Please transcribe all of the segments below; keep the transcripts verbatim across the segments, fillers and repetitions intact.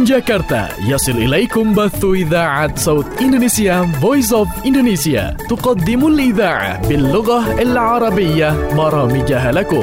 جاكرتا يصل إليكم بث إذاعة صوت إندونيسيا Voice of Indonesia تقدم الإذاعة باللغة العربية برامجها لكم.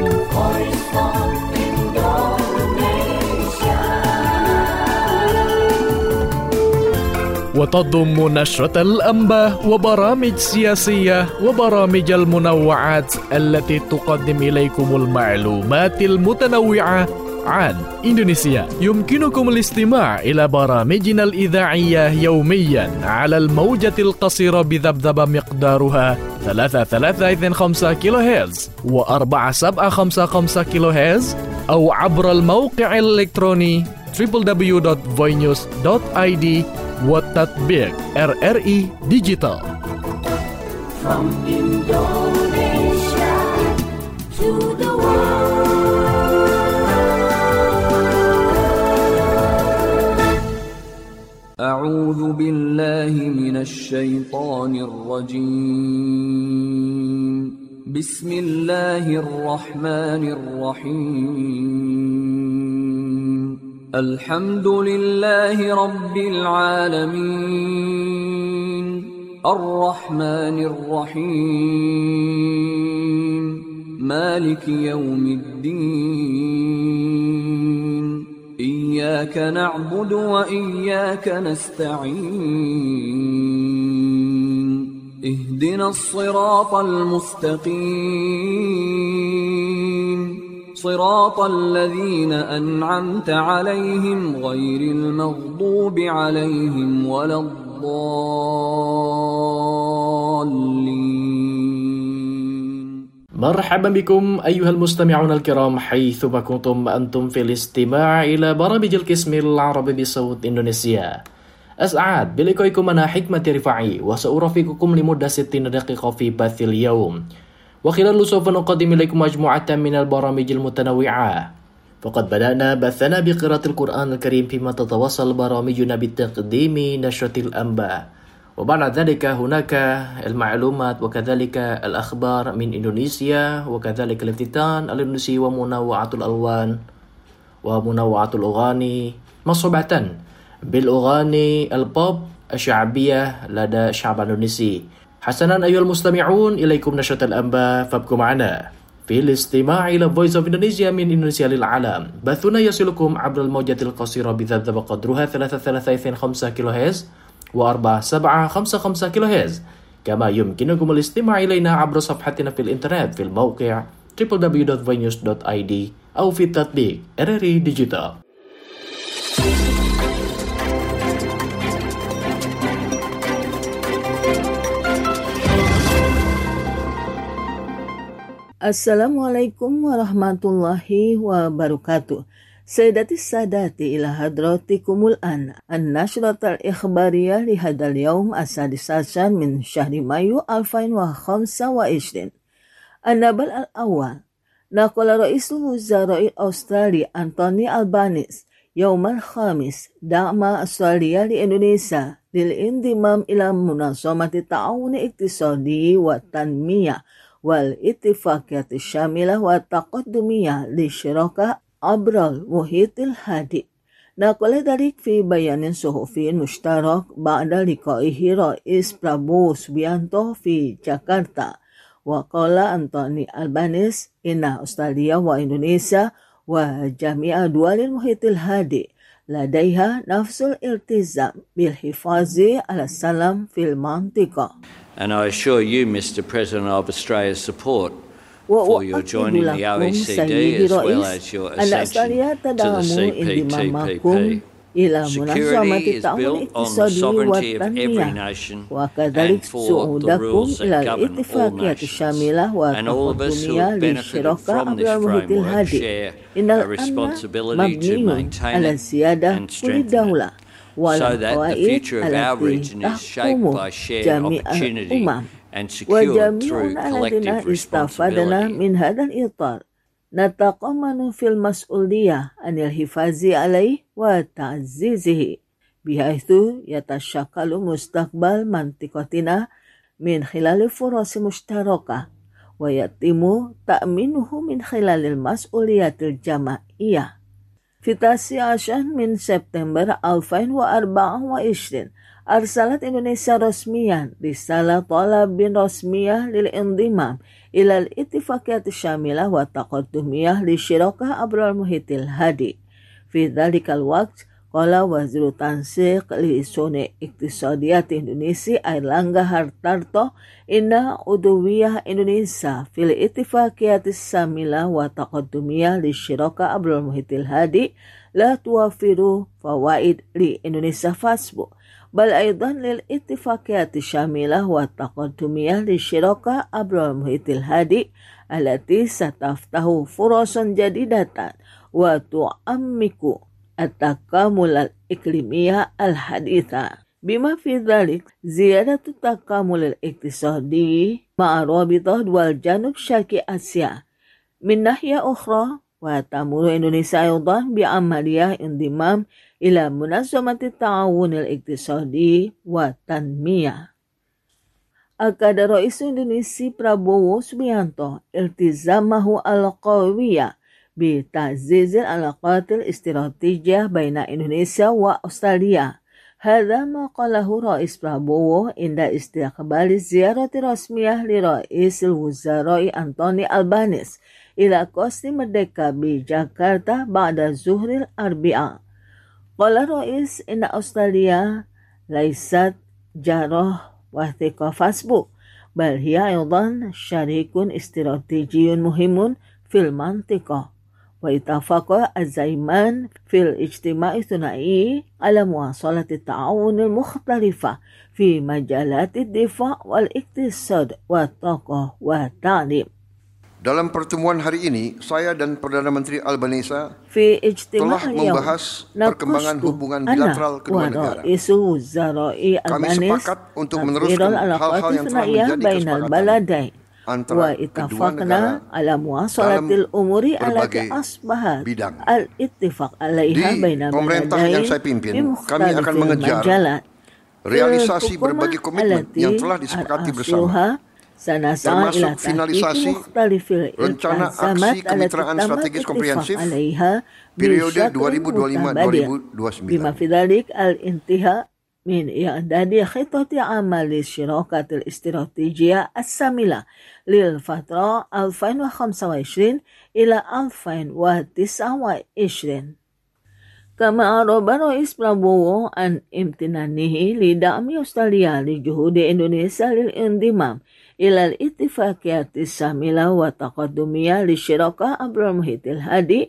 وتضم نشرة الأنباء وبرامج سياسية وبرامج المنوعات التي تقدم إليكم المعلومات المتنوعة عن إندونيسيا. يمكنكم الاستماع إلى برامجنا الإذاعية يوميا على الموجة القصيرة بذبذبة مقدارها ثلاثة ثلاثة اثنين خمسة كيلو هرتز وأربعة سبعة خمسة خمسة كيلو هرتز أو عبر الموقع الإلكتروني دبليو دبليو دبليو دوت voice news دوت آي دي والتطبيق إر إر إي Digital. From Indonesia to the world. أعوذ بالله من الشيطان الرجيم. بسم الله الرحمن الرحيم. الحمد لله رب العالمين. الرحمن الرحيم. مالك يوم الدين. إياك نعبد وإياك نستعين. اهدنا الصراط المستقيم. صراط الذين أنعمت عليهم غير المغضوب عليهم ولا الضالين. مرحبا بكم أيها المستمعون الكرام حيثما كنتم أنتم في الاستماع إلى برامج القسم العربي بصوت إندونيسيا. أسعد بلقائكم أنا حكمة رفاعي وسأرافقكم لمدة ستين دقيقة في بث اليوم. وخلال سوف نقدم إليكم مجموعة من البرامج المتنوعة. فقد بدأنا بثنا بقراءة القرآن الكريم فيما تتواصل برامجنا بتقديم نشرة الأنباء. وبعد ذلك هناك المعلومات وكذلك الأخبار من إندونيسيا وكذلك الافتتان الإندونيسي ومنوعات الألوان ومنوعات الأغاني مصحوبة بالأغاني البوب الشعبية لدى الشعب الإندونيسي. حسنا أيها المستمعون إليكم نشرة الأنباء فابقوا معنا في الاستماع إلى Voice of Indonesia من إندونيسيا للعالم. بثنا يصلكم عبر الموجة القصيرة بذبذبة قدرها ثلاثة ثلاثة اثنين خمسة كيلو هرتز وأربعة سبعة خمسة خمسة كيلو هرتز. كما يمكنكم الاستماع إلينا عبر صفحتنا في الإنترنت في الموقع دبليو دبليو دبليو دوت voice news دوت آي دي أو في التطبيق إر إر إي Digital. Assalamualaikum warahmatullahi wabarakatuh. Sayyidati sadati ila hadratikumul an an-nashratal ikhbariyah li hadal yawm as-sadisasan min syahri Mayu alfain wa khamsa wa ishrin. An-nabal al-awwal. Naqala Raisul Wuzara'i Australia Anthony Albanese yawm al-khamis da'ma Australia li Indonesia lil indimam ila munazamati ta'awuni iktisadi wa tanmiyah والاتفاقيات الشاملة والتقدمية للشراكة عبر المحيط الهادئ. نقل ذلك في بيان صحفي مشترك بعد لقائه رئيس برابو سبيانتو في جاكرتا. وقال أنتوني ألبانيس إن أستراليا وإندونيسيا وجميع دول المحيط الهادئ لديها نفس الالتزام بالحفاظ على السلام في المنطقة. And I assure you, Mister President, of Australia's support for your joining the O E C D as well as your accession to the C P T P P. Security is built on the sovereignty of every nation and for the rules that govern all nations. And all of us who have benefited from this framework share a responsibility to maintain it and strengthen it, so that the future of our region is shaped by shared opportunity and secured through collective responsibility. نتضمن في المسؤولية عن الحفاظ عليه وتعزيزه بحيث يتشكل مستقبل منطقتنا من خلال فرص مشتركة ويتم تأمينه من خلال المسؤوليات الجماعية. في التاسع عشر من سبتمبر ألفين وأربعة وعشرين أرسلت إندونيسيا رسميا رسالة طلب رسمية للانضمام إلى الاتفاقيات الشاملة والتقدمية للشراكة عبر المحيط الهادئ. في ذلك الوقت قال وزير التنسيق لشؤون اقتصادية إندونيسيا أيرلangga Hartarto إن عضوية إندونيسيا في الاتفاقيات الشاملة والتقدمية للشراكة عبر المحيط الهادئ لا توفر فوائد لإندونيسيا فحسب، بل أيضا للاتفاقيات الشاملة والتقدمية للشراكة عبر المحيط الهادئ التي ستفتح فرصا جديدة وتعمق التكامل الإقليمي الحديث، بما في ذلك زيادة التكامل الاقتصادي مع رابطة دول جنوب شرق آسيا. من ناحية أخرى وتمر إندونيسيا أيضا بعملية انضمام إلى منظمة التعاون الاقتصادي والتنمية. أكد رئيس إندونيسيا Prabowo Subianto التزامه القوي بتعزيز العلاقات الاستراتيجية بين إندونيسيا وأستراليا. هذا ما قاله رئيس برابوو عند استقبال الزيارة الرسمية لرئيس الوزراء أنتوني ألبانيس إلى قصر مردeka بجاكرتا بعد ظهر الأربعاء. قال الرئيس إن أستراليا ليست جاره وثيق فاسبوك، بل هي أيضا شريك استراتيجي مهم في المنطقة. واتفق الزعيمان في الاجتماع الثنائي على مواصلة التعاون المختلفة في مجالات الدفاع والاقتصاد والطاقة والتعليم. Dalam pertemuan hari ini, saya dan Perdana Menteri Albanese telah membahas perkembangan hubungan bilateral kedua negara. Kami sepakat untuk meneruskan hal-hal yang telah menjadi kesepakatan antara kedua negara dalam berbagai bidang. Di pemerintah yang saya pimpin, kami akan mengejar realisasi berbagai komitmen yang telah disepakati bersama, termasuk finalisasi rencana aksi kemitraan strategis komprehensif periode dua ribu dua puluh lima sampai dua ribu dua puluh sembilan. من إعداد خطة عمل الشراكة الاستراتيجية الشاملة للفترة ألفين وخمسة وعشرين إلى ألفين وتسعة وعشرين. كما أعرب رئيس برابوو عن امتنانه لدعم أستراليا لجهود إندونيسيا للانضمام إلى الاتفاقيات الشاملة والتقدمية للشراكة عبر المحيط الهادئ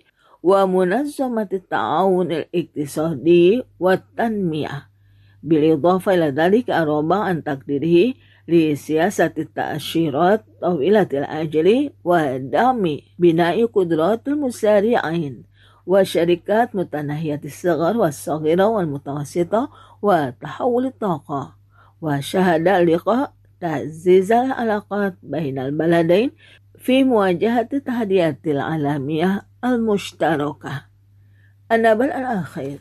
ومنظمة التعاون الاقتصادي والتنمية. بالإضافة إلى ذلك أعرب عن تقديره لسياسة التأشيرات طويلة الأجل ودعم بناء قدرات المسارعين وشركات متناهية الصغر والصغيرة والمتوسطة وتحول الطاقة. وشهد اللقاء تعزيز العلاقات بين البلدين في مواجهة التحديات العالمية المشتركة. النبل الأخير،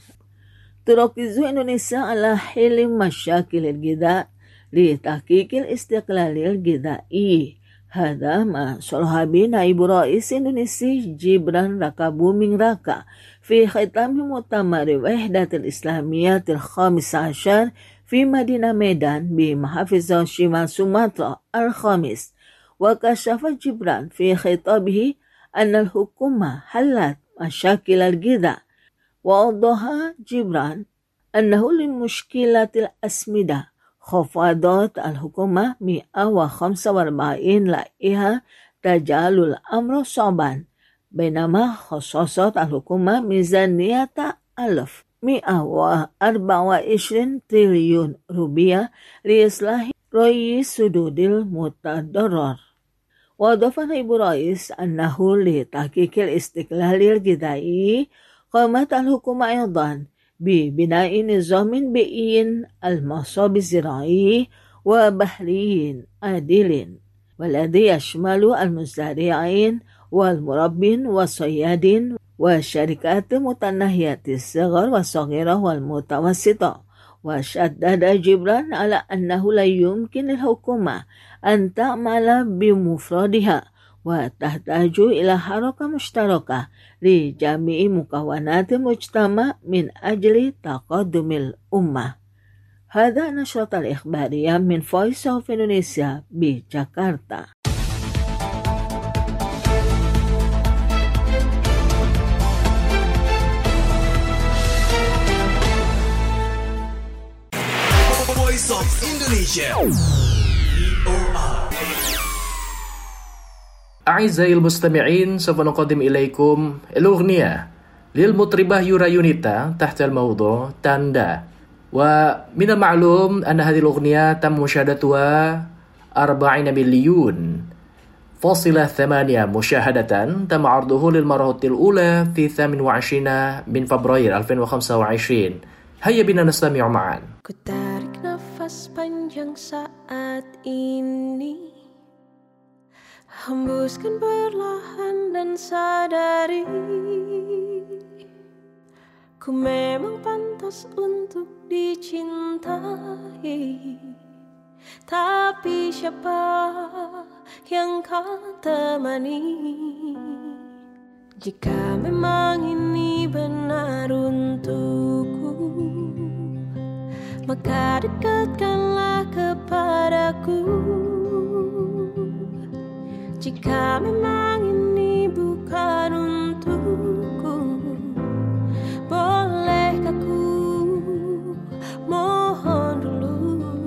تركز إندونيسيا على حل مشاكل الغذاء لتحقيق الاستقلال الغذائي. هذا ما صرح به نائب رئيس إندونيسيا جبران ركابuming Raka في ختام مؤتمر وحدة الإسلامية الخامس عشر في مدينة ميدان بمحافظة شمال سومطرة الخامس. وكشف جبران في خطابه أن الحكومة حلت مشاكل الغذاء، وأوضح جبران أنه لمشكلة الأسمدة خفضت الحكومة مئة وخمسة وأربعين لائحة تجعل الأمر صعبا، بينما خصصت الحكومة ميزانية ألف مئة وأربعة وعشرين تريليون روبيا لإصلاح ري سدود المتضرر. وأضاف نائب الرئيس أنه لتحقيق الاستقلال الغذائي قامت الحكومة أيضا ببناء نظام بيئي المصاب الزراعي وبحري عادل، والذي يشمل المزارعين والمربين والصيادين والشركات متناهية الصغر والصغيرة والمتوسطة. وشدد جبران على أنه لا يمكن الحكومة أن تعمل بمفردها، وتحتاج إلى حركة مشتركة لجميع مكونات المجتمع من أجل تقدم الأمة. هذا نشرة الإخبارية من Voice of Indonesia بجاكرتا. Voice of Indonesia. أعزائي المستمعين، سوف نقدم إليكم الأغنية للمطربة يورا يونيتا تحت الموضوع تاندا. ومن المعلوم أن هذه الأغنية تم مشاهدتها أربعين مليون فاصلة ثمانية مشاهدة. تم عرضه للمرة الأولى في الثامن والعشرين من فبراير ألفين وخمسة وعشرين. هيا بنا نستمع معا. Ku tarik nafas panjang saat ini, hembuskan perlahan dan sadari, ku memang pantas untuk dicintai. Tapi siapa yang kau temani? Jika memang ini benar untukku, maka dekatkanlah kepadaku. Jika memang ini bukan untukku, bolehkah ku mohon dulu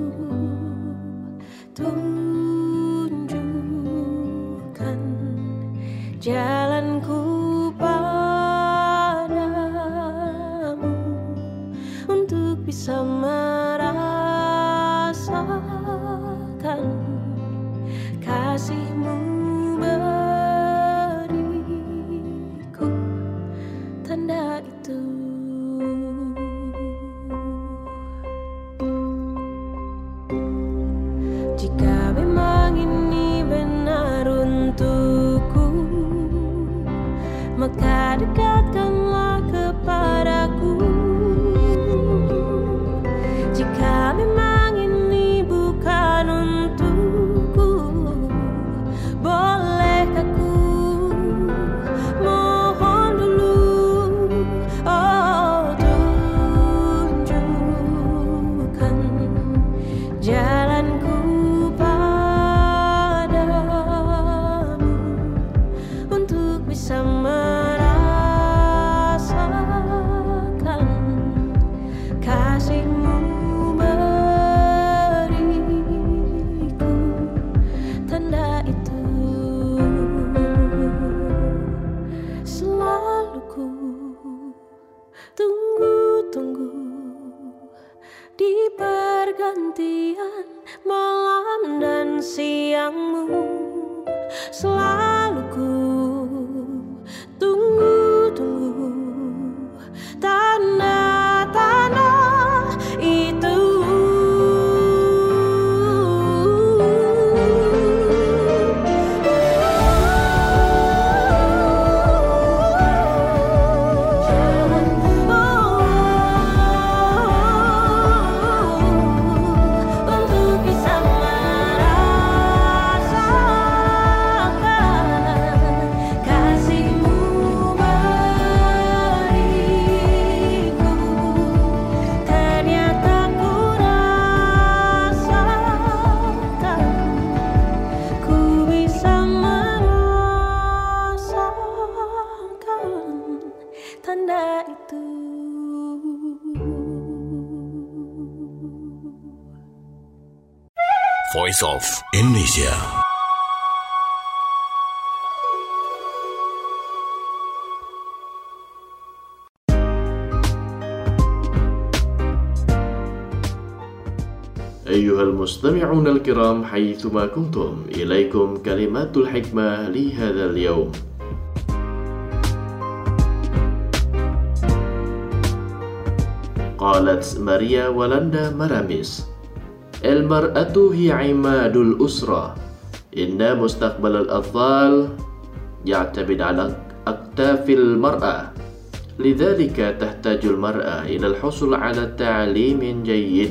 tunjukkan jalanku padamu untuk bisa merasakan kasihmu beriku tanda itu. Jika memang ini benar untukku, maka dekatkanlah kepadaku. Jika memang ini bukan untukku, bolehkah ku mohon dulu, oh tunjukkan jalanku padamu untuk bisa merasakan kasihmu beriku tanda itu. Selalu ku tunggu-tunggu di pergantian malam dan siangmu. Selalu ku tunggu-tunggu tanda-tanda itu. Untuk bisa merasakan kasihmu beriku. Ternyata ku rasakan, ku bisa merasakan tanda itu. Voice of Indonesia. أيها المستمعون الكرام حيثما كنتم، إليكم كلمات الحكمة لهذا اليوم. قالت ماريا ولاندا مراميس: المرأة هي عماد الأسرة، إن مستقبل الأطفال يعتمد على أكتاف المرأة، لذلك تحتاج المرأة إلى الحصول على تعليم جيد.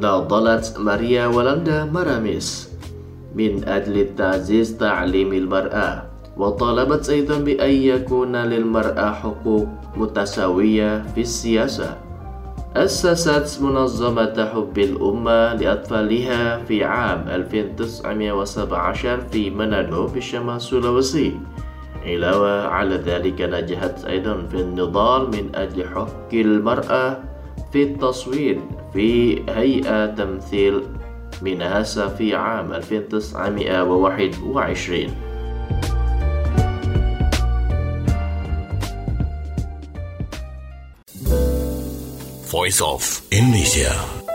ناضلت ماريا ولاندا مراميس من أجل تعزيز تعليم المرأة، وطالبت أيضا بأن يكون للمرأة حقوق متساوية في السياسة. أسست منظمة حب الأمة لأطفالها في عام ألف وتسعمائة وسبعة عشر في منادو بشمال سولويسي. علاوة على ذلك نجحت أيضا في النضال من أجل حق المرأة في التصويت في هيئة تمثيل مينهاسا في عام ألف وتسعمائة وواحد وعشرين. Voice of Indonesia.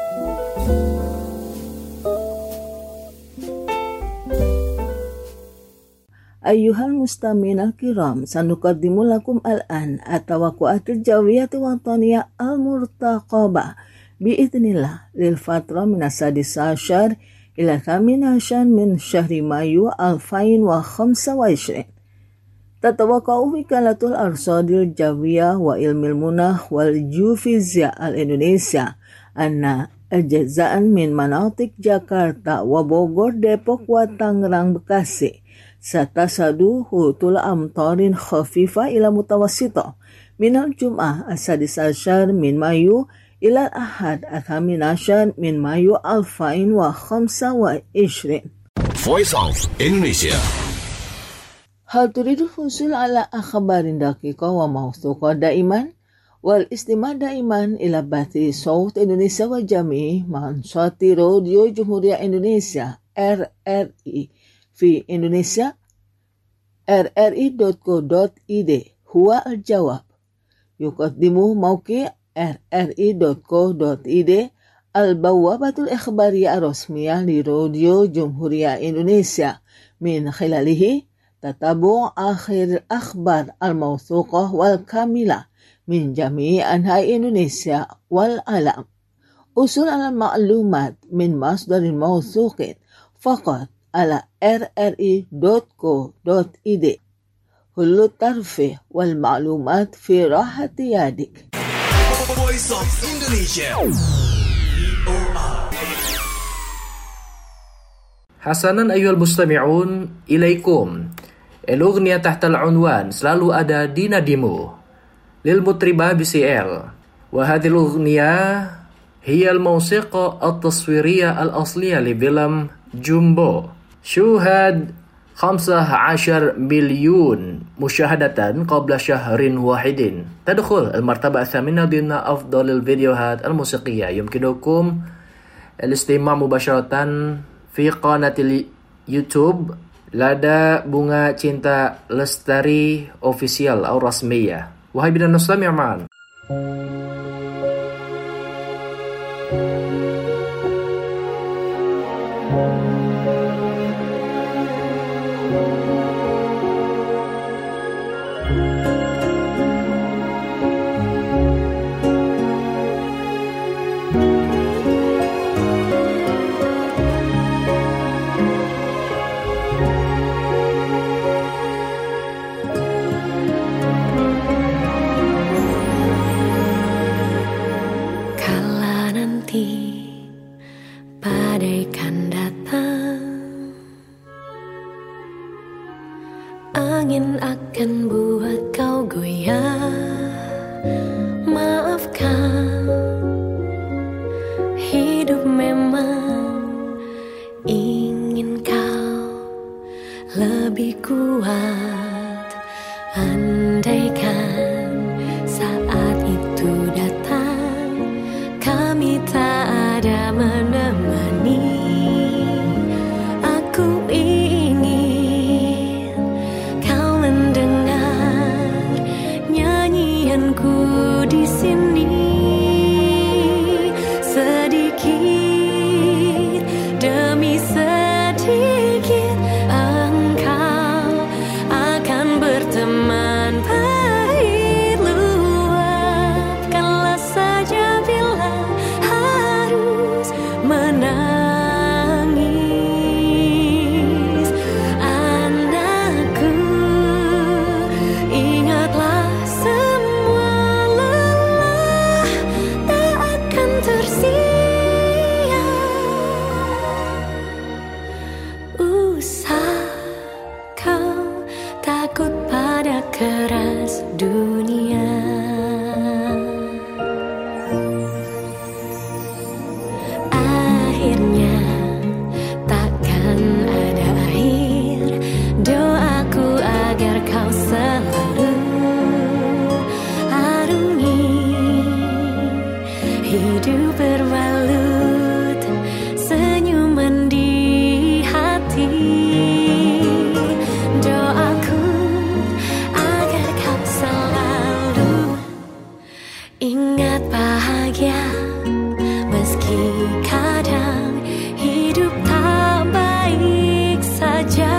أيها المستمعين الكرام، سنقدم لكم الآن التوقعات الجوية الوطنية المرتقبة بإذن الله للفترة من السادس عشر إلى الثامن عشر من شهر مايو ألفين وخمسة وعشرين. تتوقع وكالة الأرصاد الجوية وعلم المناخ والجيوفيزياء الإندونيسيا أن أجزاء من مناطق جاكرتا وبوغور ديبوك وتانgerang بكاسي ستشهد هطول أمطار خفيفة إلى متوسطة من الجمعة السادس عشر من مايو إلى الأحد الثامن عشر من مايو ألفين وخمسة وعشرين. Voice of Indonesia. هل تريد الحصول على أخبار دقيقة وموثوقة دائما؟ والاستماع دائما إلى بث صوت إندونيسيا وجميع منصات راديو جمهورية إندونيسيا R R I في إندونيسيا. R R I dot co dot I D هو الجواب. يقدم موقع R R I dot co dot I D البوابة الإخبارية الرسمية لراديو جمهورية إندونيسيا، من خلاله تتابع آخر الأخبار الموثوقة والكاملة من جميع أنحاء إندونيسيا والعالم. حصول على المعلومات من مصدر موثوق فقط على R R I dot co dot I D. كل الترفيه والمعلومات في راحة يدك. Voice of Indonesia. حسنا أيها المستمعون، إليكم الأغنية تحت العنوان selalu ada di nadimu للمطربة بي سي إل. وهذه الأغنية هي الموسيقى التصويرية الأصلية لفيلم جومبو. شوهد خمسة عشر مليون مشاهدة قبل شهر واحد. تدخل المرتبة الثامنة ضمن أفضل الفيديوهات الموسيقية. يمكنكم الاستماع مباشرة في قناة اليوتيوب لدى Bunga Cinta Lestari Official أو رسمية. وهي بدنا نستمع معا. Angin akan buat kau goyah. Maafkan, hidup memang ingin kau lebih kuat. Andaikan saat itu datang, kami tak ada menemani. Aku ingin kau mendengar hidup berbalut senyuman di hati. Doaku agar kau selalu ingat bahagia, meski kadang hidup tak baik saja.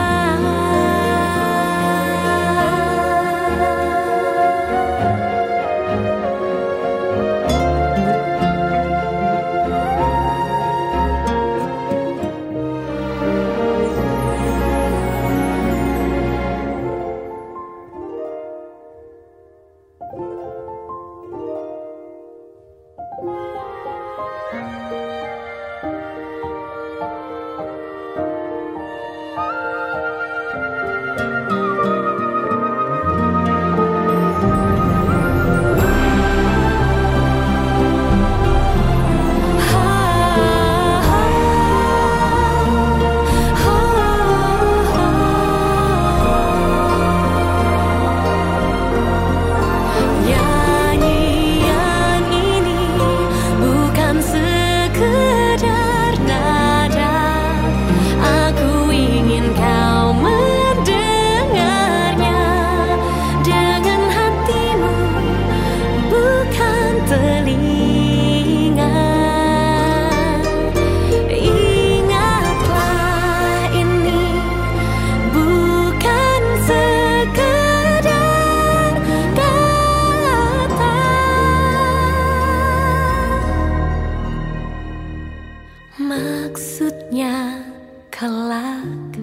Maksudnya kelak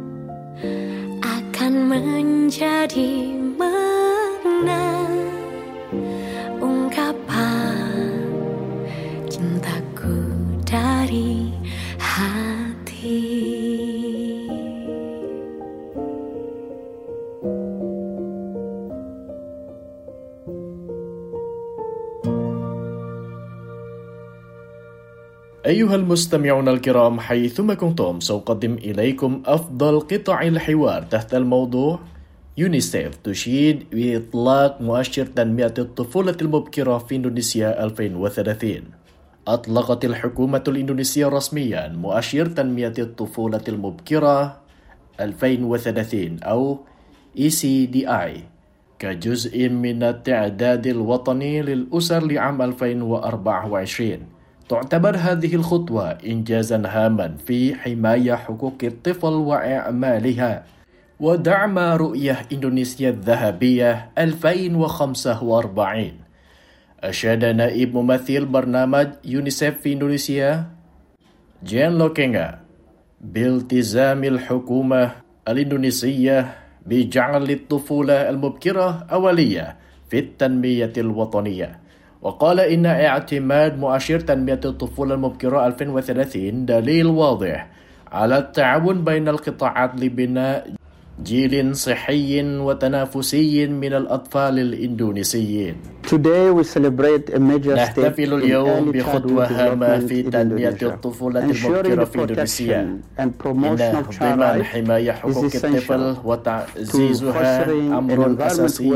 akan menjadi mana ungkapan cintaku dari hati. أيها المستمعون الكرام حيثما كنتم سأقدم إليكم أفضل قطع الحوار تحت الموضوع يونيسيف تشيد بإطلاق مؤشر تنمية الطفولة المبكرة في إندونيسيا ألفين وثلاثين. أطلقت الحكومة الإندونيسية رسميا مؤشر تنمية الطفولة المبكرة ألفين وثلاثين أو إي سي دي آي كجزء من التعداد الوطني للأسر لعام ألفين وأربعة وعشرين. تعتبر هذه الخطوة إنجازا هاما في حماية حقوق الطفل وإعمالها ودعم رؤية إندونيسيا الذهبية ألفين وخمسة وأربعين. أشاد نائب ممثل برنامج يونيسيف في إندونيسيا جين لوكينغا بالتزام الحكومة الإندونيسية بجعل الطفولة المبكرة أولية في التنمية الوطنية، وقال إن اعتماد مؤشر تنمية الطفولة المبكرة ألفين وثلاثين دليل واضح على التعاون بين القطاعات لبناء جيل صحي وتنافسي من الأطفال الإندونيسيين. Today we celebrate a major step نحتفل اليوم بخطوة هامة في تنمية الطفولة المبكرة في إندونيسيا. إن ضمن حماية حقوق الطفل وتعزيزها أمر أساسي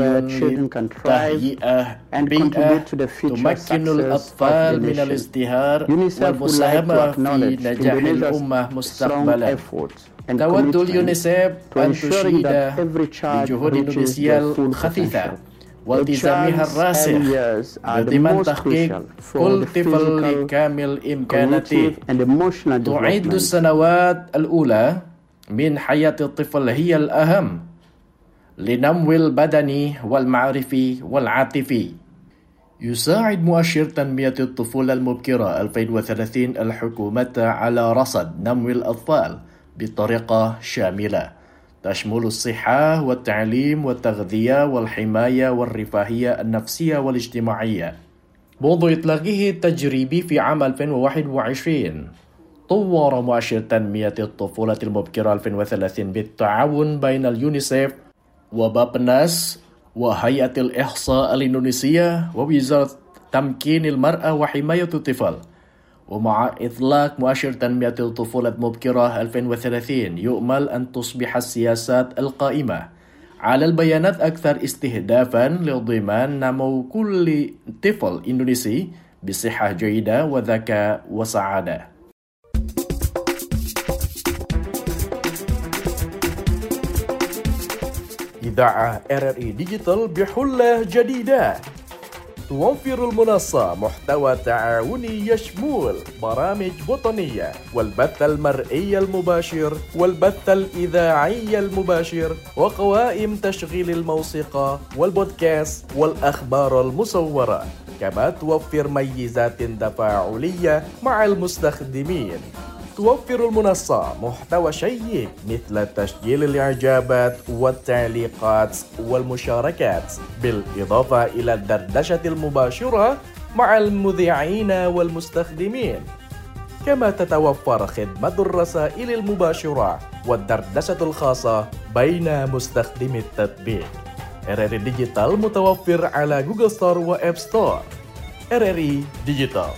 لتهيئة بيئة تمكن الأطفال من الازدهار والمساهمة في نجاح الأمة مستقبلا. تود اليونيسيف أن تشيد بجهود إندونيسيا الخفيفة والتزامها الراسخ بضمان تحقيق كل طفل لكامل إمكاناته. تعد السنوات الأولى من حياة الطفل هي الأهم لنمو البدني والمعرفي والعاطفي. يساعد مؤشر تنمية الطفولة المبكرة ألفين وثلاثين الحكومة على رصد نمو الأطفال بطريقة شاملة تشمل الصحة والتعليم والتغذية والحماية والرفاهية النفسية والاجتماعية. منذ إطلاقه التجريبي في عام ألفين وواحد وعشرين طور مؤشر تنمية الطفولة المبكرة ألفين وثلاثين بالتعاون بين اليونيسيف وبابناس وهيئة الإحصاء الإندونيسية ووزارة تمكين المرأة وحماية الطفل. ومع إطلاق مؤشر تنمية الطفولة المبكرة ألفين وثلاثين يؤمل أن تصبح السياسات القائمة على البيانات أكثر استهدافا لضمان نمو كل طفل إندونيسي بصحة جيدة وذكاء وسعادة. إذاعة آر آر إي ديجيتال بحلة جديدة توفر المنصة محتوى تعاوني يشمل برامج وطنية والبث المرئي المباشر والبث الإذاعي المباشر وقوائم تشغيل الموسيقى والبودكاست والأخبار المصورة، كما توفر ميزات تفاعلية مع المستخدمين. توفر المنصة محتوى شيق مثل تسجيل الإعجابات والتعليقات والمشاركات، بالإضافة إلى الدردشة المباشرة مع المذيعين والمستخدمين. كما تتوفر خدمة الرسائل المباشرة والدردشة الخاصة بين مستخدمي التطبيق. آر آر إي ديجيتال متوفر على جوجل ستور وآب ستور. آر آر إي ديجيتال.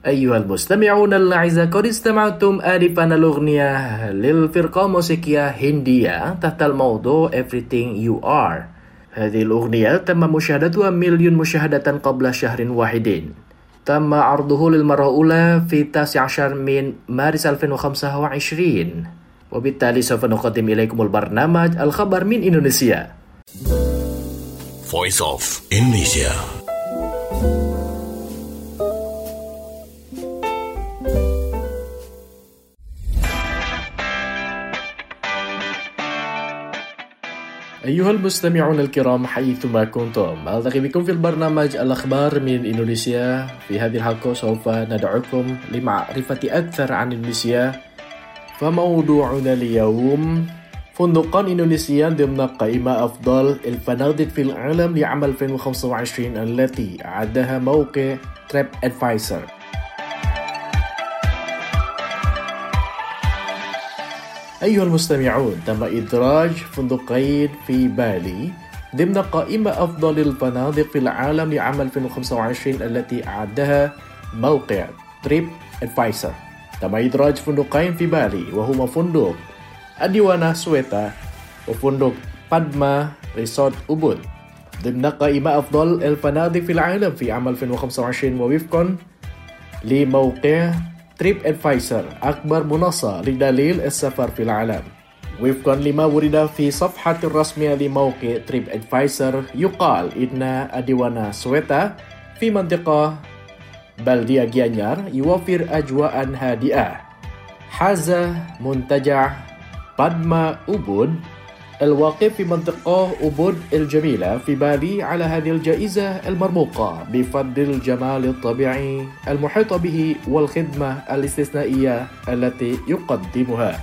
أيها المستمعون الأعزاء، قد استمعتم آنفا الأغنية للفرقة موسيقية هندية تحت الموضوع Everything You Are. هذه الأغنية تم مشاهدتها مليون مشاهدة قبل شهر واحد. تم عرضه للمرة الأولى في التاسع عشر من مارس ألفين وخمسة وعشرين. وبالتالي سوف نقدم إليكم البرنامج الخبر من إندونيسيا. Voice of Indonesia. أيها المستمعون الكرام حيثما كنتم، ألتقي بكم في البرنامج الأخبار من إندونيسيا. في هذه الحلقة سوف ندعوكم لمعرفة أكثر عن إندونيسيا. فموضوعنا اليوم فندقان إندونيسيا ضمن قائمة أفضل الفنادق في العالم لعام ألفين وخمسة وعشرين التي أعدها موقع تريب أدفايزر. أيها المستمعون، تم إدراج فندقين في بالي ضمن قائمة أفضل الفنادق في العالم لعام ألفين وخمسة وعشرين التي أعدها موقع تريب أدفايزر. تم إدراج فندقين في بالي وهما فندق أديوانا سويتا وفندق بادما ريسورت أوبود ضمن قائمة أفضل الفنادق في العالم في عام ألفين وخمسة وعشرين، ووفقا لموقع تريب أدفايزر أكبر منصة لدليل السفر في العالم. وفقا لما ورد في صفحة الرسمية لموقع تريب أدفايزر، يقال إن أديوانا سويتا في منطقة بلدية جيانيار يوفر أجواء هادئة. حاز منتجع بادما أوبود الواقع في منطقة أوبود الجميلة في بالي على هذه الجائزة المرموقة بفضل الجمال الطبيعي المحيط به والخدمة الاستثنائية التي يقدمها.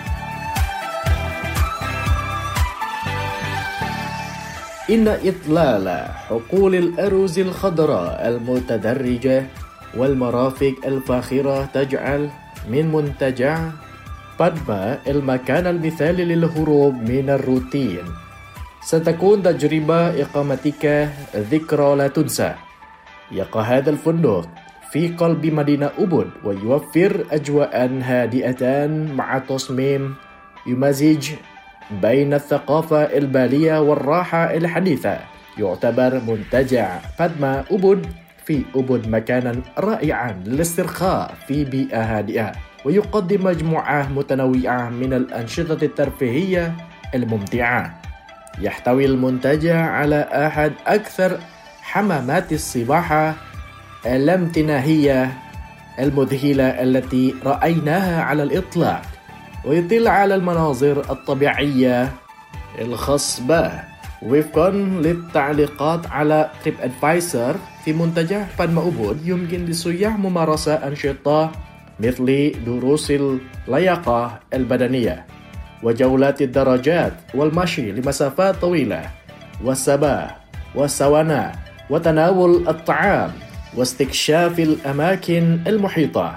إن إطلال حقول الأرز الخضراء المتدرجة والمرافق الفاخرة تجعل من منتجع بادما المكان المثالي للهروب من الروتين. ستكون تجربة إقامتك ذكرى لا تنسى. يقع هذا الفندق في قلب مدينة أوبود ويوفر أجواء هادئة مع تصميم يمزج بين الثقافة البالية والراحة الحديثة. يعتبر منتجع بادما أوبود في أوبود مكانا رائعا للاسترخاء في بيئة هادئة، ويقدم مجموعة متنوعة من الأنشطة الترفيهية الممتعة. يحتوي المنتجع على أحد أكثر حمامات السباحة اللامتناهية المذهلة التي رأيناها على الإطلاق، ويطل على المناظر الطبيعية الخصبة. وفقا للتعليقات على تريب أدفايزر، في منتجع بادما أوبود يمكن للسياح ممارسة أنشطة مثل دروس اللياقة البدنية وجولات الدراجات والمشي لمسافات طويلة والسباحة والسوانا وتناول الطعام واستكشاف الأماكن المحيطة.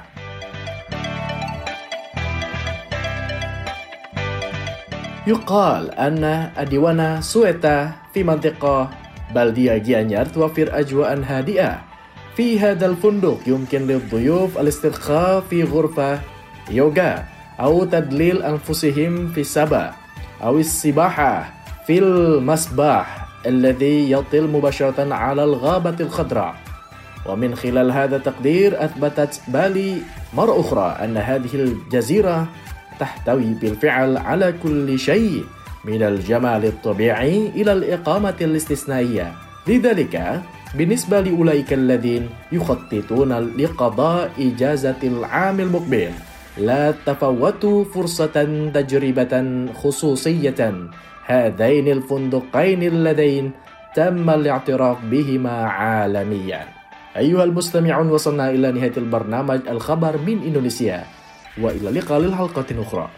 يقال أن أديوانا سويتا في منطقة بلدية جيانيار توفر أجواء هادئة. في هذا الفندق يمكن للضيوف الاسترخاء في غرفة يوغا أو تدليل أنفسهم في السبا أو السباحة في المسبح الذي يطل مباشرة على الغابة الخضراء. ومن خلال هذا التقدير أثبتت بالي مرة أخرى أن هذه الجزيرة تحتوي بالفعل على كل شيء من الجمال الطبيعي إلى الإقامة الاستثنائية. لذلك بالنسبة لأولئك الذين يخططون لقضاء إجازة العام المقبل، لا تفوتوا فرصة تجربة خصوصية هذين الفندقين اللذين تم الاعتراف بهما عالميا. أيها المستمعون، وصلنا إلى نهاية البرنامج الخبر من إندونيسيا، وإلى اللقاء للحلقة أخرى.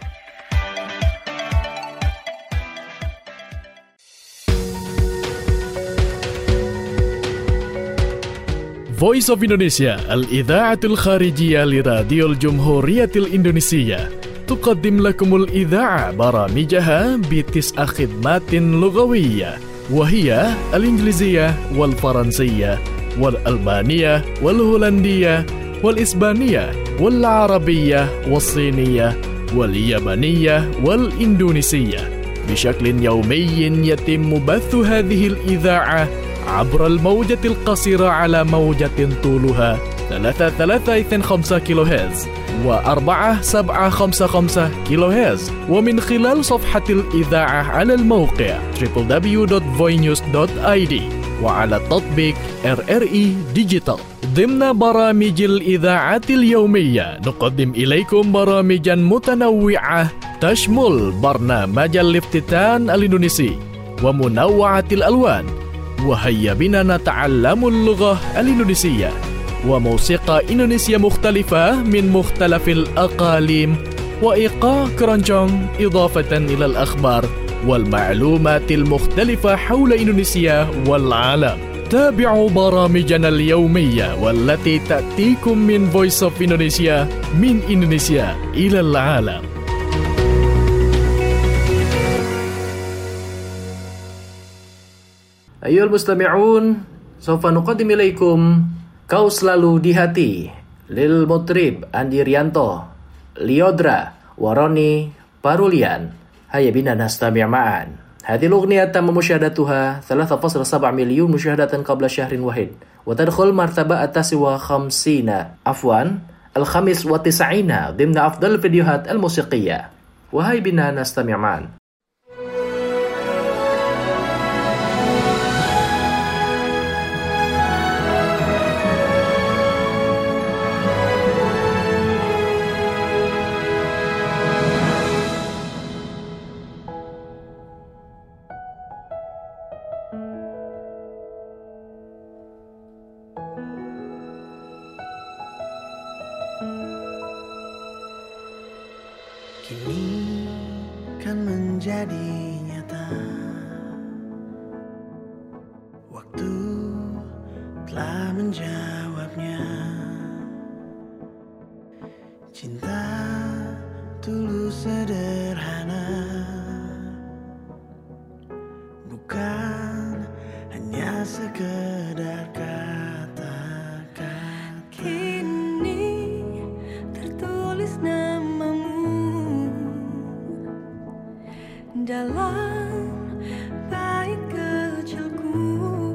Voice of Indonesia, الإذاعة الخارجية لراديو الجمهورية الإندونيسية، تقدم لكم الإذاعة برامجها بتسع خدمات لغوية، وهي الإنجليزية والفرنسية والألبانية والهولندية والإسبانية والعربية والصينية واليابانية والإندونيسية. بشكل يومي يتم بث هذه الإذاعة عبر الموجة القصيرة على موجة طولها ثلاثة ثلاثة اثنين خمسة كيلو هرتز وأربعة سبعة خمسة خمسة كيلو هرتز، ومن خلال صفحة الإذاعة على الموقع دبليو دبليو دبليو دوت فوي نيوز دوت آي دي وعلى التطبيق آر آر إي ديجيتال. ضمن برامج الإذاعة اليومية نقدم إليكم برامجا متنوعة تشمل برنامج الافتتان الإندونيسي ومنوعة الألوان، وهيا بنا نتعلم اللغة الإندونيسية، وموسيقى إندونيسية مختلفة من مختلف الأقاليم، وإيقاع كرونجونج، إضافة إلى الأخبار والمعلومات المختلفة حول إندونيسيا والعالم. تابعوا برامجنا اليومية والتي تأتيكم من Voice of Indonesia من إندونيسيا إلى العالم. أيها المستمعون، سوف نقدم إليكم Kau Selalu di Hati Lil Mutrib Andi Rianto, Liodra Waroni Parulian. هيا بنا نستمع معا. هذه الأغنية تم مشاهدتها ثلاثة فاصلة سبعة مليون مشاهدة قبل شهر واحد، وتدخل مرتبة التاسع وخمسين عفوا الخامس والتسعين ضمن أفضل الفيديوهات الموسيقية. وهيا بنا نستمع معا. Kini kan menjadi nyata, waktu telah menjawabnya. Cinta tulus sederhana, bukan hanya sekedar kata-kata. Kini tertulis namamu dalam bait kecilku.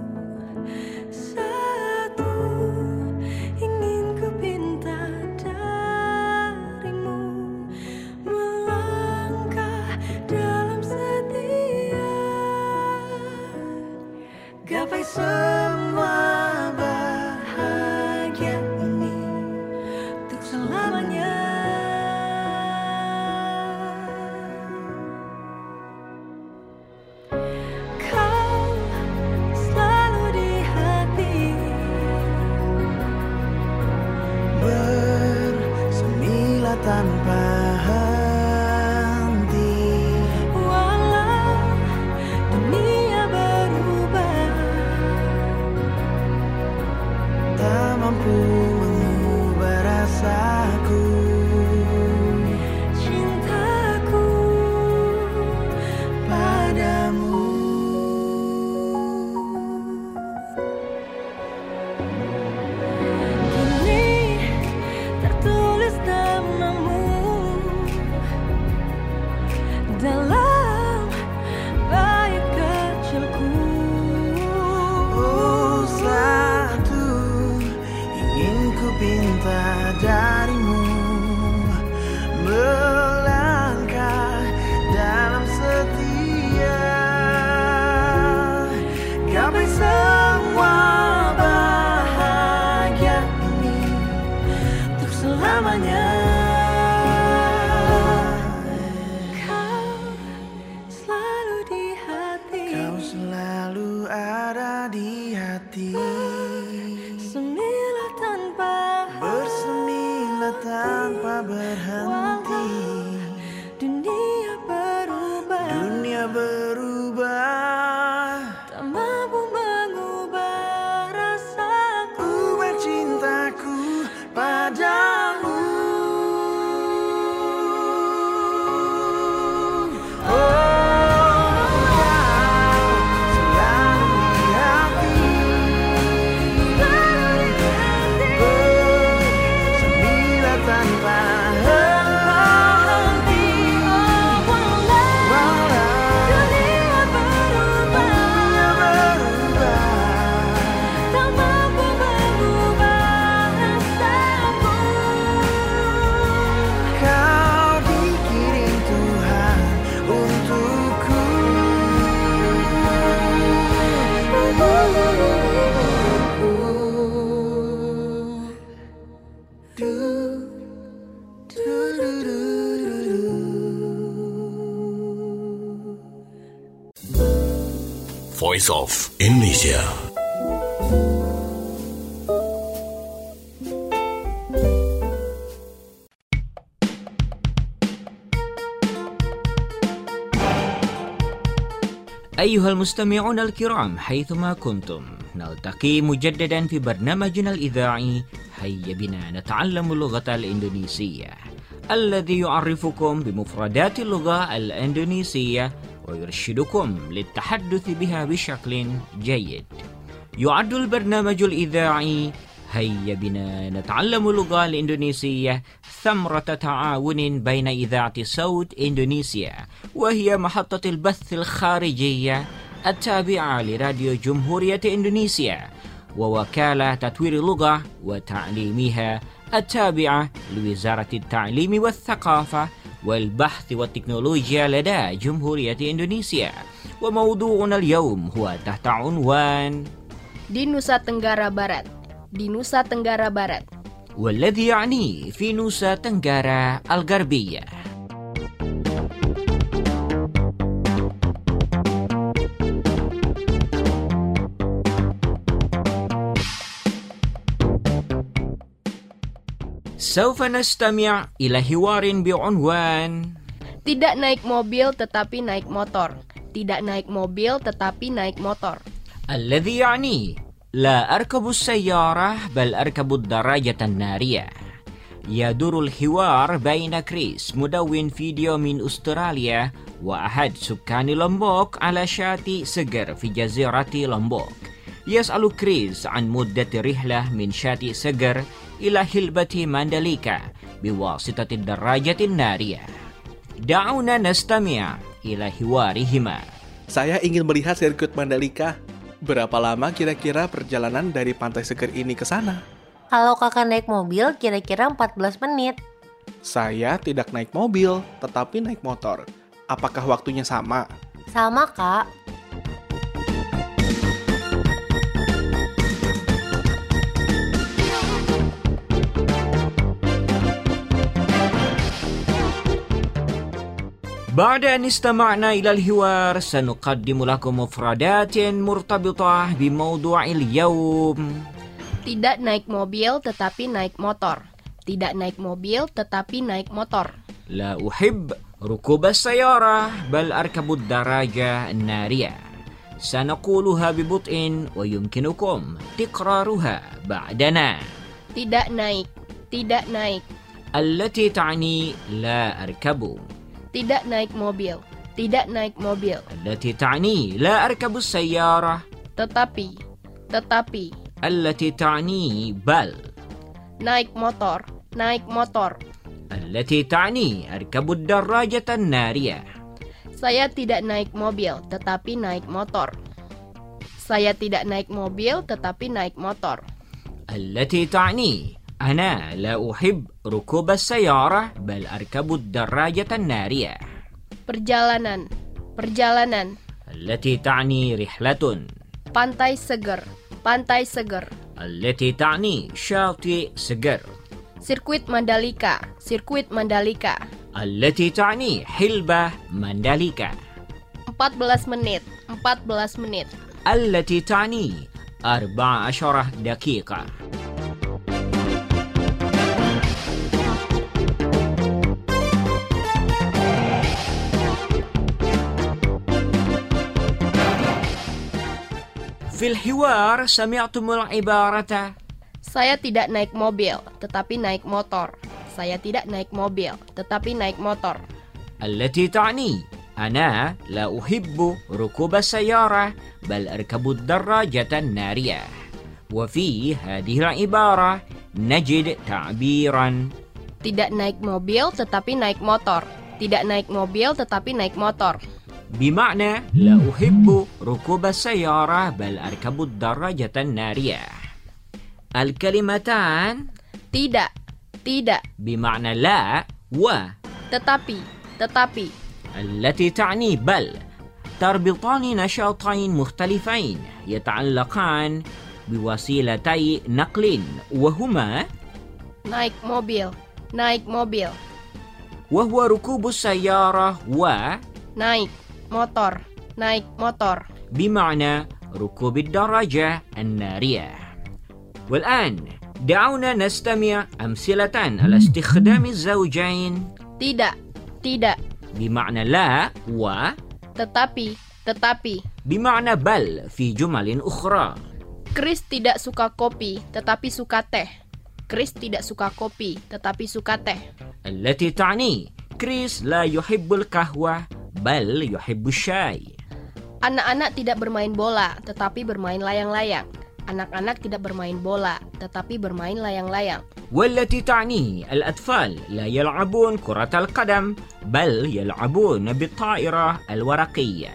Satu ingin ku pinta darimu, melangkah dalam setia, gapai semua bahagia ini untuk selamanya. Tanpa henti, walau dunia berubah, tak mampu mengubah rasaku, cintaku padamu. Kini tertulis namamu dalam bait kecilku. Oh, satu ingin ku pinta darimu, melangkah dalam setia, gapai semua bahagia ini untuk selamanya. Selalu ada di hati, semilah tanpa bersemilah tanpa berhenti. Dunia berubah, dunia berubah, tak mampu mengubah rasaku, ubah cintaku padamu. bersemilah Voice of Indonesia. أيها المستمعون الكرام حيثما كنتم نلتقي مجددا في برنامجنا الإذاعي هيا بنا نتعلم اللغة الإندونيسية الذي يعرفكم بمفردات اللغة الإندونيسية ويرشدكم للتحدث بها بشكل جيد. يعد البرنامج الإذاعي هيا بنا نتعلم اللغة الإندونيسية ثمرة تعاون بين إذاعة صوت إندونيسيا وهي محطة البث الخارجية التابعة لراديو جمهورية إندونيسيا ووكالة تطوير اللغة وتعليمها التابعة لوزارة التعليم والثقافة والبحث والتكنولوجيا لدى جمهورية إندونيسيا. وموضوعنا اليوم هو تحت عنوان di Nusa Tenggara Barat. Di Nusa Tenggara Barat. والذي يعني في نوسا تنغارا الغربية. سوف نستمع إلى حوار بعنوان Tidak naik mobil tetapi naik motor. Tidak naik mobil tetapi naik motor. الذي يعني لا أركب السيارة بل أركب الدراجة النارية. يدور الحوار بين كريس مدون فيديو من أستراليا وأحد سكان لومبوك على شاطئ سجر في جزيرة لومبوك. يسأل كريس عن مدة رحلة من شاطئ سجر إلى حلبة مانداليكا بواسطة الدراجة النارية. دعونا نستمع إلى حوارهما. Saya ingin melihat sirkuit Mandalika. Berapa lama kira-kira perjalanan dari Pantai Seger ini ke sana? Kalau kakak naik mobil, kira-kira empat belas menit. Saya tidak naik mobil, tetapi naik motor. Apakah waktunya sama? Sama, Kak. بعد أن استمعنا إلى الحوار سنقدم لكم مفردات مرتبطة بموضوع اليوم. Tidak naik mobil tetapi naik motor. Tidak naik mobil tetapi naik motor. لا أحب ركوب السيارة بل أركب الدراجة النارية. سنقولها ببطء ويمكنكم تكرارها بعدنا. Tidak naik. Tidak naik. التي تعني لا أركب. Tidak naik mobil. Tidak naik mobil. التي تعني لا أركب السيارة. Tetapi. Tetapi. التي تعني بل. Naik motor. Naik motor. التي تعني أركب الدراجة النارية. Saya tidak naik mobil, tetapi naik motor. Saya tidak naik mobil, tetapi naik motor. التي تعني أنا لا أحب ركوب السيارة بل أركب الدراجة النارية. Perjalanan. Perjalanan. التي تعني رحلة. Pantai Seger. Pantai Seger. التي تعني شاطئ سجر. Sirkuit Mandalika. Sirkuit Mandalika. التي تعني حلبة مانداليكا. empat belas menit. empat belas menit. التي تعني أربع عشرة دقيقة. في الحوار سمعتم العبارة Saya tidak naik mobil, tetapi naik motor. Saya tidak naik mobil, tetapi naik motor. التي تعني أنا لا أحب ركوب السيارة بل أركب الدراجة النارية. وفي هذه العبارة نجد تعبيرا Tidak naik mobil, tetapi naik motor. Tidak naik mobil, tetapi naik motor. بمعنى لا أحب ركوب السيارة بل أركب الدراجة النارية. الكلمتان tidak, tidak بمعنى لا و tetapi, tetapi التي تعني بل تربطان نشاطين مختلفين يتعلقان بوسيلتي نقل وهما naik mobil, naik mobil. وهو ركوب السيارة و naik motor, naik motor. بمعنى ركوب الدراجة النارية. والآن دعونا نستمع أمثلة على استخدام الزوجين. Tidak, tidak. بمعنى لا و Tetapi, tetapi. بمعنى بل في جمل أخرى. Chris tidak suka kopi, tetapi suka teh. Chris tidak suka kopi, tetapi suka teh. التي تعني كريس لا يحب القهوة بل يحب الشاي. Anak-anak tidak bermain bola, tetapi bermain layang-layang. Anak-anak tidak bermain bola, tetapi bermain layang-layang. والتي تعني الأطفال لا يلعبون كرة القدم بل يلعبون بالطائرة الورقية.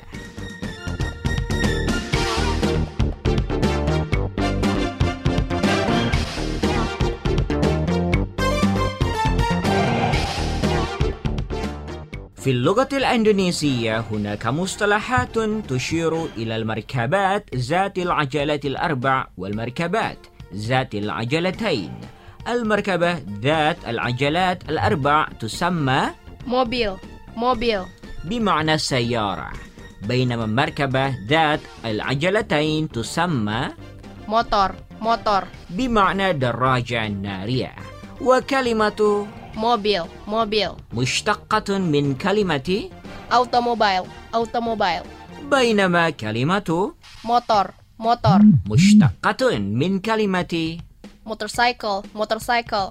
في اللغة الإندونيسية هناك مصطلحات تشير إلى المركبات ذات العجلات الأربع والمركبات ذات العجلتين. المركبة ذات العجلات الأربع تسمى mobil, mobil بمعنى سيارة، بينما المركبة ذات العجلتين تسمى motor, motor بمعنى دراجة نارية. وكلمة mobil, mobil مشتقة من كلمة automobile, automobile بينما كلمة motor, motor مشتقة من كلمة motorcycle, motorcycle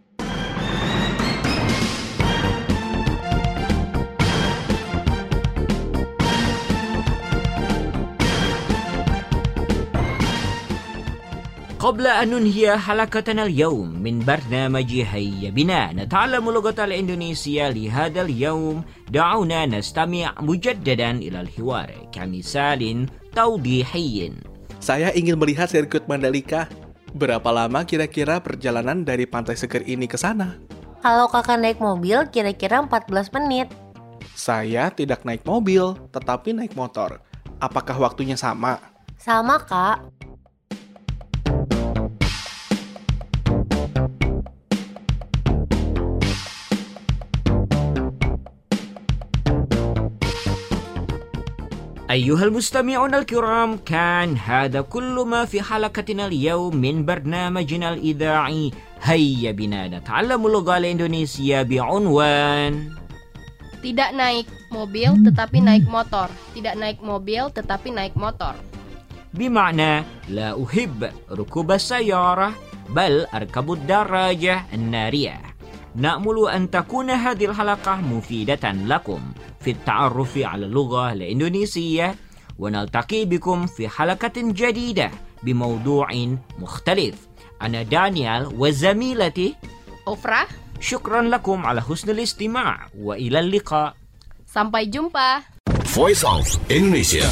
قبل أن ننهي حلقتنا اليوم من برنامج هيا بنا نتعلم اللغة الإندونيسية لهذا اليوم، دعونا نستمع مجددا إلى الحوار كمثال توضيحي. Saya ingin melihat sirkuit Mandalika. Berapa lama kira-kira perjalanan dari Pantai Seger ini ke sana? Kalau kakak naik mobil, kira-kira empat belas menit. Saya tidak naik mobil, tetapi naik motor. Apakah waktunya sama? Sama, Kak. أيها المستمعون الكرام، كان هذا كل ما في حلقتنا اليوم من برنامجنا الإذاعي هيا بنا نتعلم اللغة الإندونيسية بعنوان Tidak naik mobil tetapi naik motor. Tidak naik mobil tetapi naik motor. بمعنى لا أحب ركوب السيارة بل أركب الدراجة النارية. نأمل أن تكون هذه الحلقة مفيدة لكم في التعرف على اللغة الإندونيسية، ونلتقي بكم في حلقة جديدة بموضوع مختلف. أنا دانيال وزميلتي Ofra. شكرا لكم على حسن الاستماع وإلى اللقاء. Sampai jumpa. Voice of Indonesia.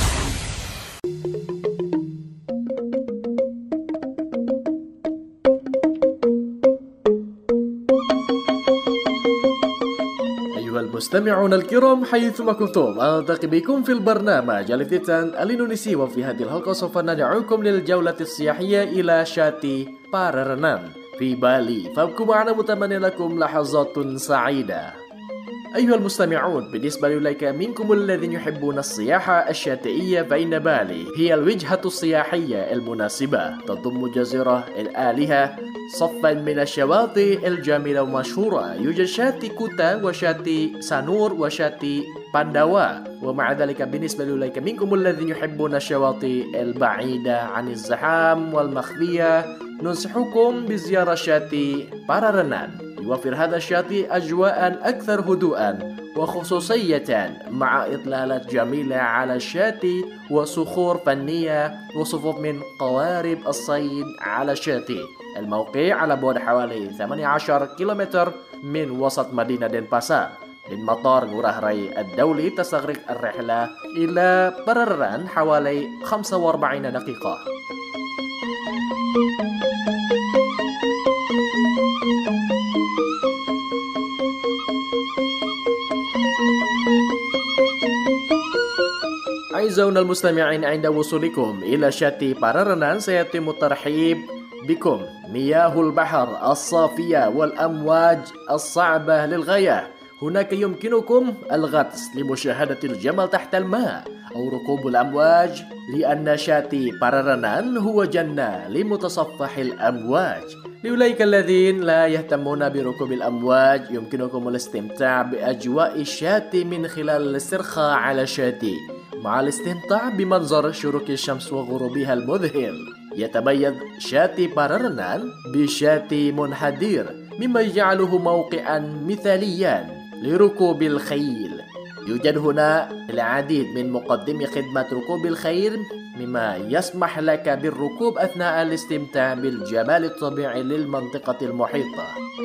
المستمعون الكرام حيثما كنتم، ألتقي بكم في البرنامج الإذاعي الإندونيسي، وفي هذه الحلقة سوف ندعوكم للجولة السياحية إلى شاطئ بارارنان في بالي، فابقوا معنا متمنى لكم لحظات سعيدة. أيها المستمعون، بالنسبة لأولئك منكم الذين يحبون السياحة الشاطئية فإن بالي هي الوجهة السياحية المناسبة، تضم جزيرة الآلهة صفا من الشواطئ الجميلة والمشهورة. يوجد شاطئ كوتا وشاطئ سانور وشاطئ بانداوا. ومع ذلك بالنسبة لأولئك منكم الذين يحبون الشواطئ البعيدة عن الزحام والمخفية، ننصحكم بزيارة شاطئ بارارنان. يوفر هذا الشاطئ أجواء أكثر هدوءا وخصوصية، مع إطلالات جميلة على الشاطئ وصخور فنية وصفوف من قوارب الصيد على الشاطئ. الموقع على بعد حوالي ثمانية عشر كيلومتر من وسط مدينة دنباسار. من مطار غوراه راي الدولي تستغرق الرحلة إلى بارارنان حوالي خمسة وأربعين دقيقة. أعزائنا المستمعين، عند وصولكم إلى شاطئ بارارنان سيتم الترحيب بكم. مياه البحر الصافية والأمواج الصعبة للغاية، هناك يمكنكم الغطس لمشاهدة الجمل تحت الماء أو ركوب الأمواج لأن شاتي بارارانان هو جنة لمتصفح الأمواج. لأولئك الذين لا يهتمون بركوب الأمواج يمكنكم الاستمتاع بأجواء شاتي من خلال الاسترخاء على شاتي مع الاستمتاع بمنظر شروق الشمس وغروبها المذهل. يتميز شاتي بارارانان بشاتي منحدر مما يجعله موقعا مثاليا لركوب الخيل. يوجد هنا العديد من مقدمي خدمة ركوب الخيل مما يسمح لك بالركوب أثناء الاستمتاع بالجمال الطبيعي للمنطقة المحيطة.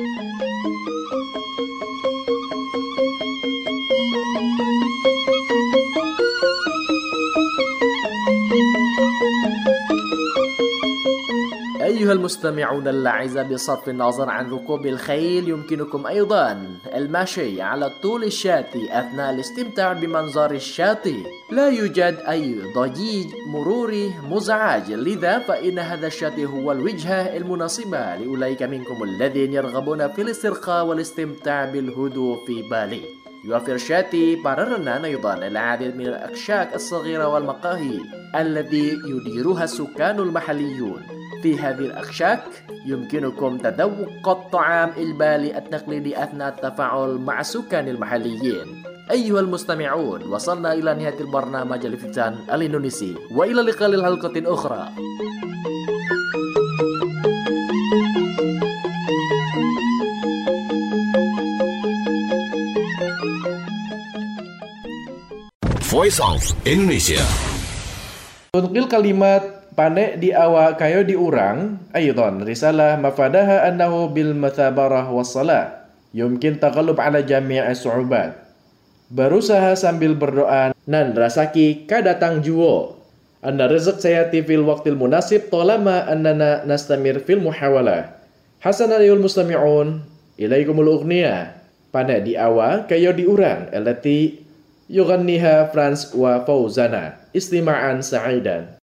أيها المستمعون الأعزاء، بصرف النظر عن ركوب الخيل يمكنكم أيضا المشي على طول الشاطئ أثناء الاستمتاع بمنظر الشاطئ. لا يوجد أي ضجيج مروري مزعج، لذا فإن هذا الشاطئ هو الوجهة المناسبة لأولئك منكم الذين يرغبون في الاسترخاء والاستمتاع بالهدوء في بالي. يوفر شاتي بارارانان أيضا العديد من الأكشاك الصغيرة والمقاهي التي يديرها السكان المحليون. في هذه الأكشاك يمكنكم تذوق الطعام البالي التقليدي أثناء التفاعل مع السكان المحليين. أيها المستمعون، وصلنا إلى نهاية البرنامج الفتان الإندونيسي، وإلى اللقاء للحلقة أخرى. Voice of Indonesia. تنقل كلمات panek di awak kayo diurang أيضا رسالة مفادها أنه بالمثابرة والصلاة يمكن تغلب على جميع الصعوبات. Berusaha sambil berdoa nan rasaki kadatang juo. Anna rizq sayati fil waqtil munasib talama annana nastamir fil muhawalah. Hasanan ayul mustami'un ilaikumul ughniya. Panek di awak kayo diurang allati yughanniha Franz wa Fauzana. Istima'an sa'idan.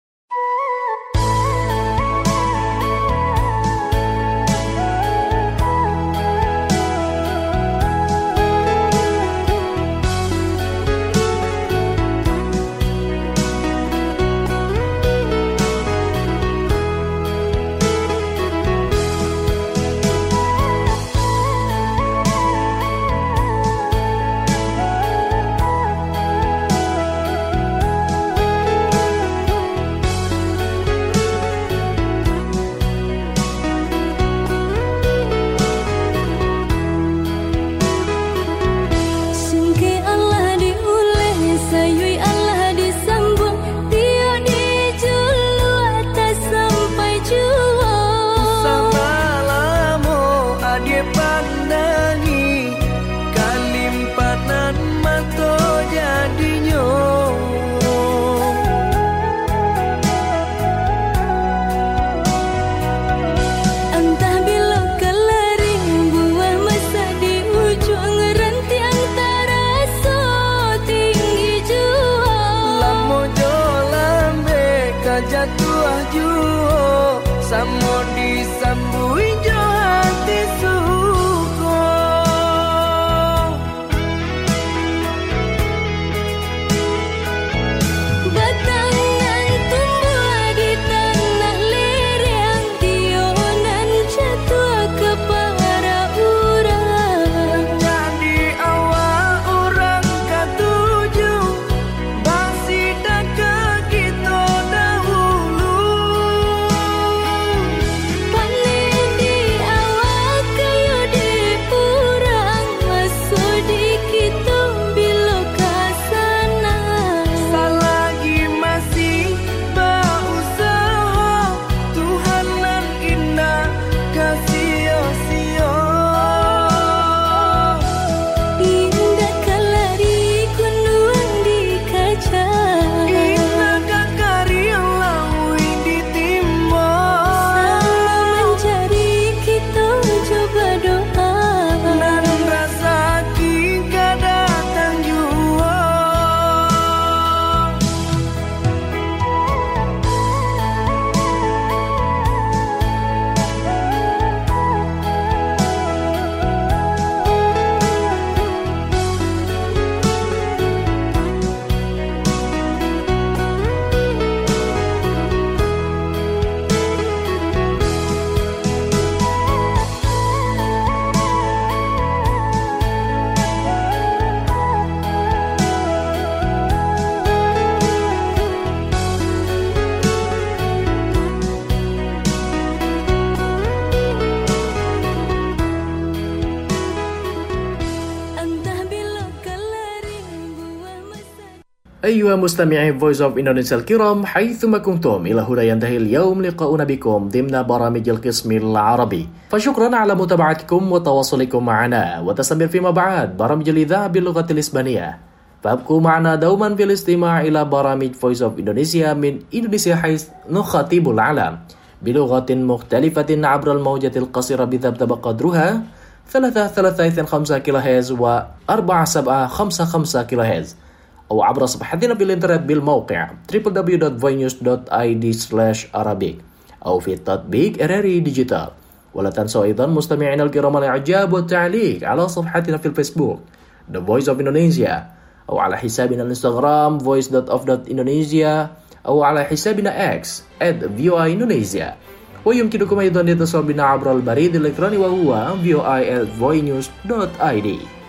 أيها مستمعي Voice of Indonesia الكرام حيثما كنتم، إلى هنا ينتهي اليوم لقاؤنا بكم ضمن برامج القسم العربي، فشكرا على متابعتكم وتواصلكم معنا، وتستمر فيما بعد برامج الإذاعة باللغة الإسبانية، فابقوا معنا دوما في الاستماع إلى برامج Voice of Indonesia من إندونيسيا حيث نخاطب العالم بلغة مختلفة عبر الموجة القصيرة بتبدأ قدرها ثلاثة ثلاثة اثنين خمسة كيلو هرتز و أربعة سبعة خمسة خمسة كيلو هرتز، أو عبر صفحتنا بالإنترنت بالموقع دبليو دبليو دبليو دوت فوي نيوز دوت آي دي سلاش أرابيك أو في تطبيق إراري ديجيتال. ولا تنسوا أيضا مستمعينا الكرام الإعجاب والتعليق على صفحتنا في الفيسبوك The Voice of Indonesia، أو على حسابنا الانستغرام voice dot of dot indonesia، أو على حسابنا X at V O I Indonesia. ويمكنكم أيضا الاتصال بنا عبر البريد الإلكتروني وهو V O I at voinews dot I D.